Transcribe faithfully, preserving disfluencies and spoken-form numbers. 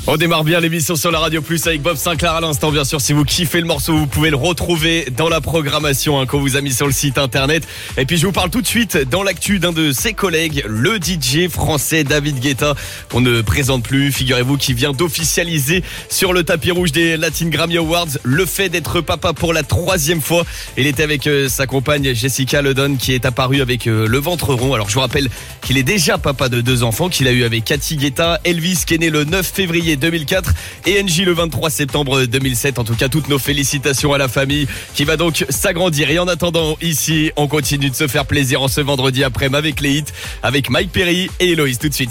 On démarre bien l'émission sur la Radio Plus avec Bob Sinclair à l'instant. Bien sûr, si vous kiffez le morceau, vous pouvez le retrouver dans la programmation hein, qu'on vous a mis sur le site internet. Et puis je vous parle tout de suite dans l'actu d'un de ses collègues, le D J français David Guetta, qu'on ne présente plus, figurez-vous, qui vient d'officialiser sur le tapis rouge des Latin Grammy Awards le fait d'être papa pour la troisième fois. Il était avec euh, sa compagne Jessica Ledon qui est apparue avec euh, le ventre rond. Alors je vous rappelle qu'il est déjà papa de deux enfants, qu'il a eu avec Cathy Guetta, Elvis qui est né le neuf février deux mille quatre et N J le vingt-trois septembre deux mille sept. En tout cas, toutes nos félicitations à la famille qui va donc s'agrandir. Et en attendant, ici, on continue de se faire plaisir en ce vendredi après-midi avec les hits, avec Mike Perry et Héloïse tout de suite.